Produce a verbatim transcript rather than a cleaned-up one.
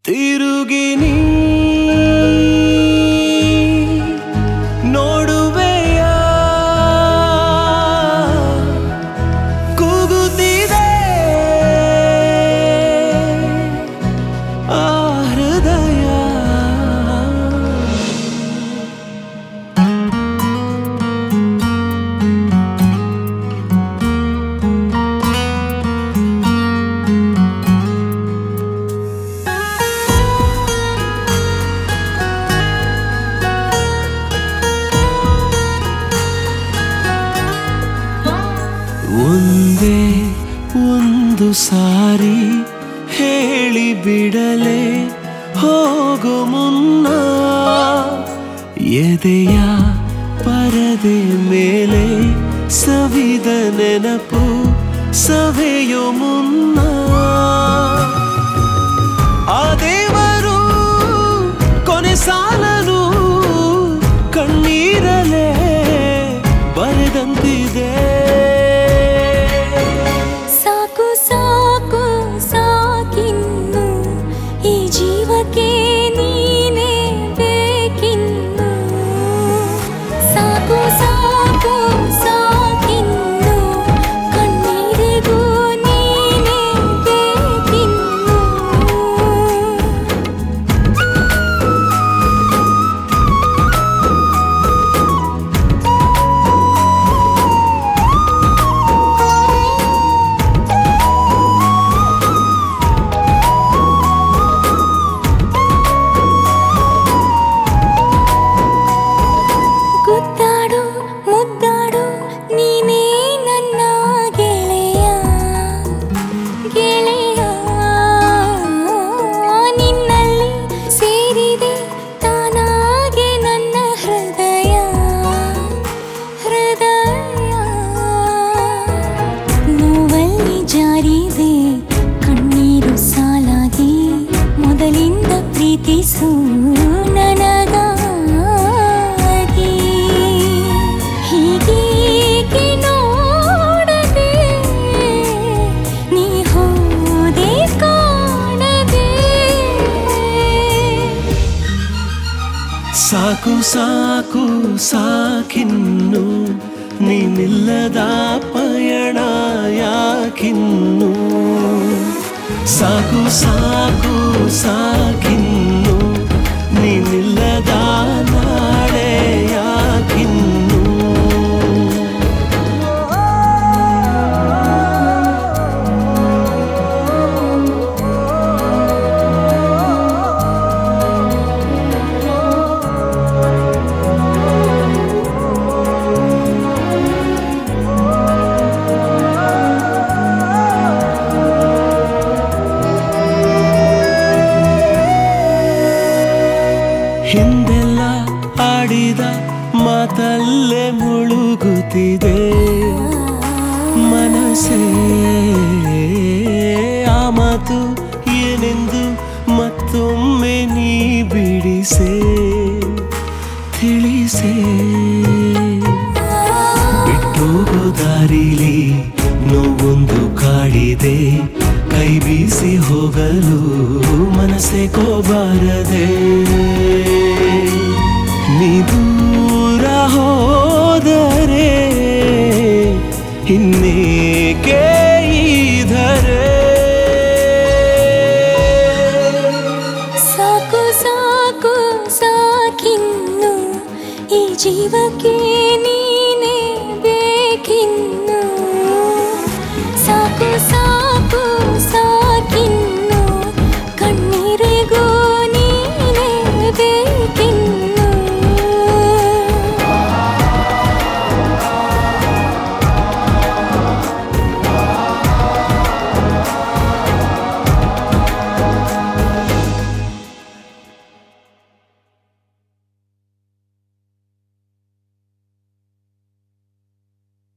ತಿರುಗಿ ನೀ ನೋಡುವೆಯ ಕೂಗುತ್ತಿದೆ ಆ ಹೃದಯ. ಒಂದೇ ಒಂದು ಸಾರಿ ಹೇಳಿ ಬಿಡಲೆ ಹೋಗು ಮುನ್ನ, ಎದೆಯ ಪರದೆ ಮೇಲೆ ಸವಿದ ನೆನಪು ಸವೆಯೋ ಮುನ್ನ. ಆ ದೇವರು ಕೊನೆ ಸಾಲನು ಕಣ್ಣೀರಲೇ ಬರೆದಂತಿದೆ. ಕಣ್ಣೀರು ಸಾಲಾಗಿ ಮೊದಲಿಂದ ಪ್ರೀತಿಸು ನನಗಾಗಿ. ಹೀಗೇಕೆ ನೋಡದೆ ನೀ ಹೋದೆ ಕಾಣದೆ. ಸಾಕು ಸಾಕು ಸಾಕಿನ್ನು ನೀನಿಲ್ಲದ ಪಯಣ ಯಾಕಿನ್ನು. ಸಾಕು ಸಾಕು ಸಾಕಿನ್ನು ನೀನಿಲ್ಲದ ನಾಳೆ ಯಾಕಿನ್ನು. ಹಿಂದೆಲ್ಲ ಆಡಿದ ಮಾತಲ್ಲೇ ಮುಳುಗುತ್ತಿದೆ ಮನಸ್ಸೇ. ಆ ಮಾತು ಏನೆಂದು ಮತ್ತೊಮ್ಮೆ ನೀ ಬಿಡಿಸೆ ತಿಳಿಸೆ. ಬಿಟ್ಟೋಗೋ ದಾರಿಲಿ ನೋವೊಂದು ಕಾಡಿದೆ, ಕೈ ಬೀಸಿ ಹೋಗಲು ಮನಸ್ಸೇಕೋ ಬಾರದೆ. ನೀ ದೂರ ಹೋದರೆ ಇನ್ನೇಕೆ ಇದರೆ. ಸಾಕು ಸಾಕು ಸಾಕಿನ್ನು ಈ ಜೀವಕ್ಕೆ